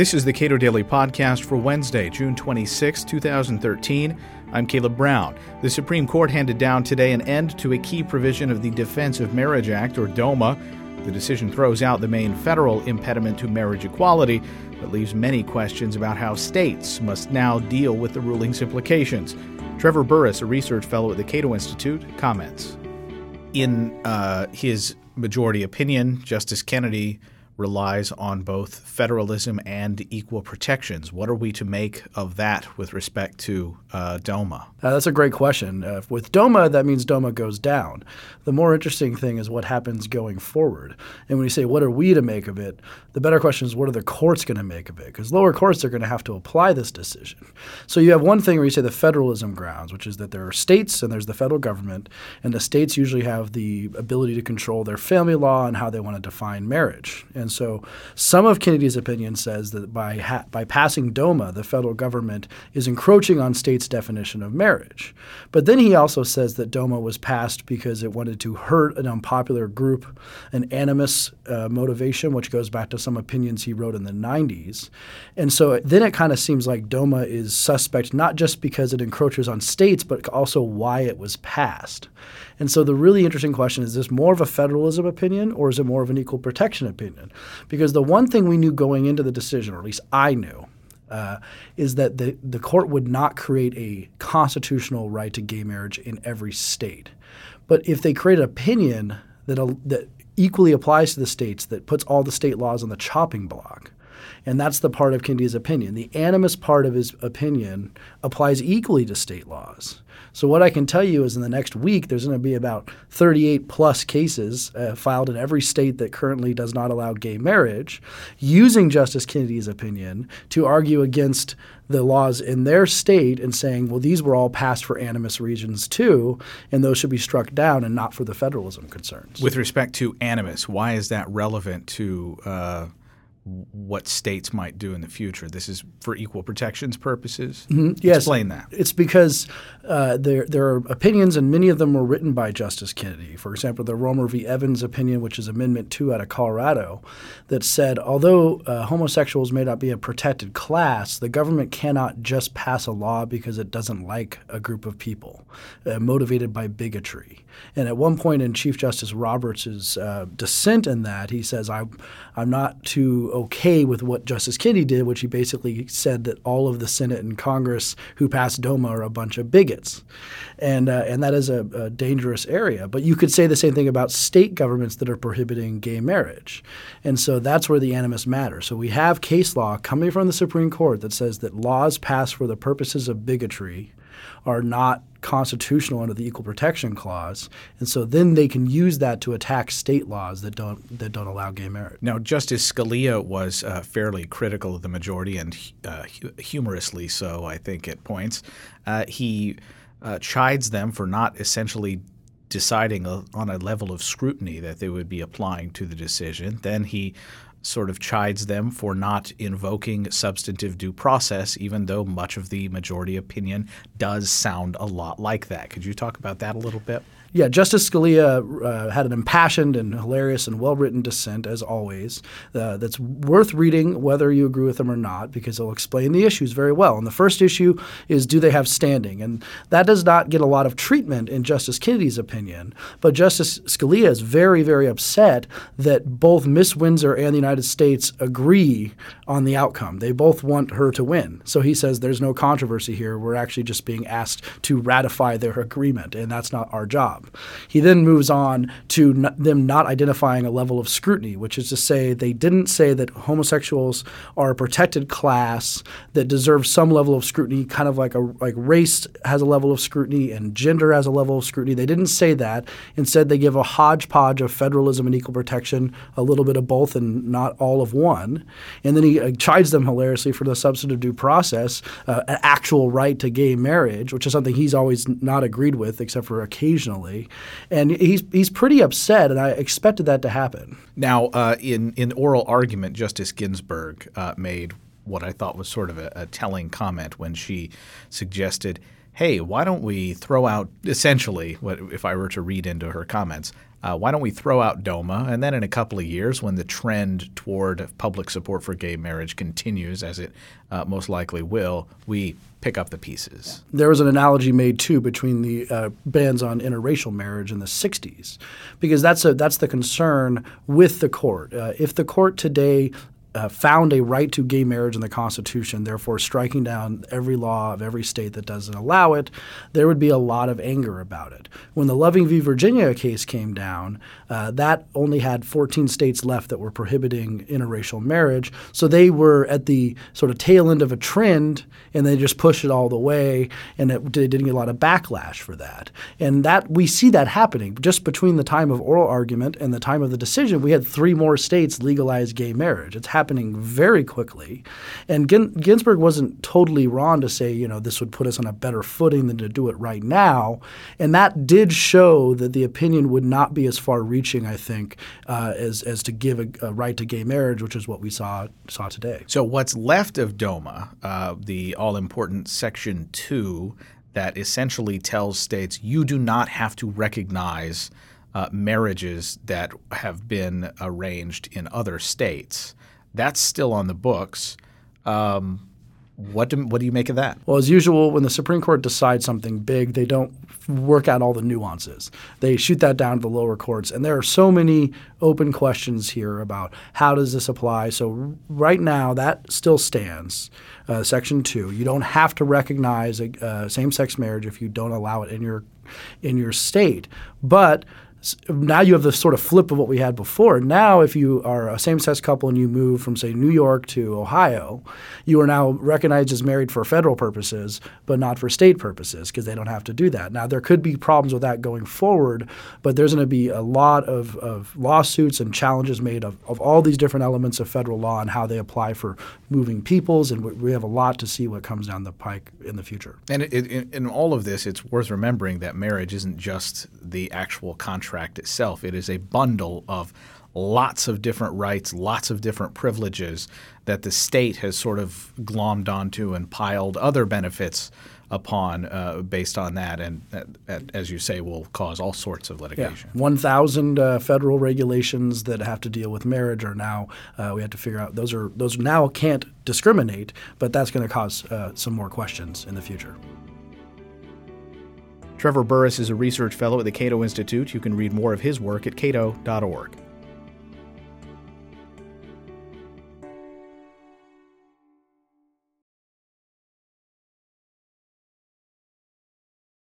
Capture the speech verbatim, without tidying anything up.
This is the Cato Daily Podcast for Wednesday, June twenty-sixth, twenty thirteen. I'm Caleb Brown. The Supreme Court handed down today an end to a key provision of the Defense of Marriage Act, or DOMA. The decision throws out the main federal impediment to marriage equality, but leaves many questions about how states must now deal with the ruling's implications. Trevor Burrus, a research fellow at the Cato Institute, comments. In uh, his majority opinion, Justice Kennedy relies on both federalism and equal protections. What are we to make of that with respect to uh, DOMA? Uh, that's a great question. Uh, with DOMA, that means DOMA goes down. The more interesting thing is what happens going forward. And when you say, what are we to make of it, the better question is, what are the courts going to make of it? Because lower courts are going to have to apply this decision. So you have one thing where you say the federalism grounds, which is that there are states and there's the federal government, and the states usually have the ability to control their family law and how they want to define marriage. And so some of Kennedy's opinion says that by ha- by passing DOMA, the federal government is encroaching on states' definition of marriage. But then he also says that DOMA was passed because it wanted to hurt an unpopular group, an animus uh, motivation, which goes back to some opinions he wrote in the nineties. And so then it kind of seems like DOMA is suspect not just because it encroaches on states, but also why it was passed. And so the really interesting question is, is this more of a federalism opinion or is it more of an equal protection opinion? Because the one thing we knew going into the decision, or at least I knew, uh, is that the, the court would not create a constitutional right to gay marriage in every state. But if they create an opinion that, uh, that equally applies to the states, that puts all the state laws on the chopping block, and that's the part of Kennedy's opinion. The animus part of his opinion applies equally to state laws. So what I can tell you is in the next week, there's going to be about thirty-eight plus cases uh, filed in every state that currently does not allow gay marriage, using Justice Kennedy's opinion to argue against the laws in their state and saying, well, these were all passed for animus reasons too, and those should be struck down and not for the federalism concerns. With respect to animus, why is that relevant to uh what states might do in the future? This is for equal protections purposes? Mm-hmm. Yes. Explain that. It's because uh, there there are opinions, and many of them were written by Justice Kennedy. For example, the Romer v. Evans opinion, which is Amendment two out of Colorado, that said, although uh, homosexuals may not be a protected class, the government cannot just pass a law because it doesn't like a group of people, uh, motivated by bigotry. And at one point in Chief Justice Roberts' uh, dissent in that, he says, I, I'm not too okay with what Justice Kennedy did, which he basically said that all of the Senate and Congress who passed DOMA are a bunch of bigots. And uh, and that is a, a dangerous area. But you could say the same thing about state governments that are prohibiting gay marriage. And so that's where the animus matters. So we have case law coming from the Supreme Court that says that laws passed for the purposes of bigotry are not constitutional under the Equal Protection Clause, and so then they can use that to attack state laws that don't that don't allow gay marriage. Now, Justice Scalia was uh, fairly critical of the majority, and uh, hu- humorously so, I think, at points. Uh, he uh, chides them for not essentially deciding a, on a level of scrutiny that they would be applying to the decision. Then he sort of chides them for not invoking substantive due process, even though much of the majority opinion does sound a lot like that. Could you talk about that a little bit? Yeah, Justice Scalia uh, had an impassioned and hilarious and well-written dissent, as always, uh, that's worth reading whether you agree with him or not, because he'll explain the issues very well. And the first issue is, do they have standing? And that does not get a lot of treatment in Justice Kennedy's opinion. But Justice Scalia is very, very upset that both Miss Windsor and the United States agree on the outcome. They both want her to win. So he says there's no controversy here. We're actually just being asked to ratify their agreement, and that's not our job. He then moves on to n- them not identifying a level of scrutiny, which is to say they didn't say that homosexuals are a protected class that deserves some level of scrutiny, kind of like a like race has a level of scrutiny and gender has a level of scrutiny. They didn't say that. Instead, they give a hodgepodge of federalism and equal protection, a little bit of both and not all of one. And then he uh, chides them hilariously for the substantive due process, uh, an actual right to gay marriage, which is something he's always not agreed with except for occasionally. And he's he's pretty upset, and I expected that to happen. Now, uh, in, in oral argument, Justice Ginsburg uh, made what I thought was sort of a, a telling comment when she suggested, hey, why don't we throw out essentially, what if I were to read into her comments, Uh, why don't we throw out DOMA, and then in a couple of years, when the trend toward public support for gay marriage continues, as it uh, most likely will, we pick up the pieces. There was an analogy made, too, between the uh, bans on interracial marriage in the sixties, because that's a that's the concern with the court. Uh, if the court today Uh, found a right to gay marriage in the Constitution, therefore striking down every law of every state that doesn't allow it, there would be a lot of anger about it. When the Loving v. Virginia case came down, uh, that only had fourteen states left that were prohibiting interracial marriage. So they were at the sort of tail end of a trend, and they just pushed it all the way, and it, they didn't get a lot of backlash for that. And that we see that happening. Just between the time of oral argument and the time of the decision, we had three more states legalize gay marriage. It's happening very quickly. And Gin- Ginsburg wasn't totally wrong to say, you know, this would put us on a better footing than to do it right now. And that did show that the opinion would not be as far-reaching, I think, uh, as as to give a, a right to gay marriage, which is what we saw saw today. So what's left of DOMA, uh, the all-important Section two, that essentially tells states you do not have to recognize uh, marriages that have been arranged in other states. That's still on the books. Um, what do what do you make of that? Well, as usual, when the Supreme Court decides something big, they don't work out all the nuances. They shoot that down to the lower courts. And there are so many open questions here about how does this apply. So right now, that still stands, uh, Section two. You don't have to recognize a uh, same-sex marriage if you don't allow it in your in your state. But now you have the sort of flip of what we had before. Now if you are a same-sex couple and you move from, say, New York to Ohio, you are now recognized as married for federal purposes but not for state purposes because they don't have to do that. Now there could be problems with that going forward, but there's going to be a lot of, of lawsuits and challenges made of, of all these different elements of federal law and how they apply for moving peoples, and we have a lot to see what comes down the pike in the future. And it, it, in all of this, it's worth remembering that marriage isn't just the actual contract itself. It is a bundle of lots of different rights, lots of different privileges that the state has sort of glommed onto and piled other benefits upon uh, based on that, and that, that, as you say, will cause all sorts of litigation. Yeah. one thousand uh, federal regulations that have to deal with marriage are now uh, – we have to figure out – those are those now can't discriminate, but that's going to cause uh, some more questions in the future. Trevor Burrus is a research fellow at the Cato Institute. You can read more of his work at cato dot org.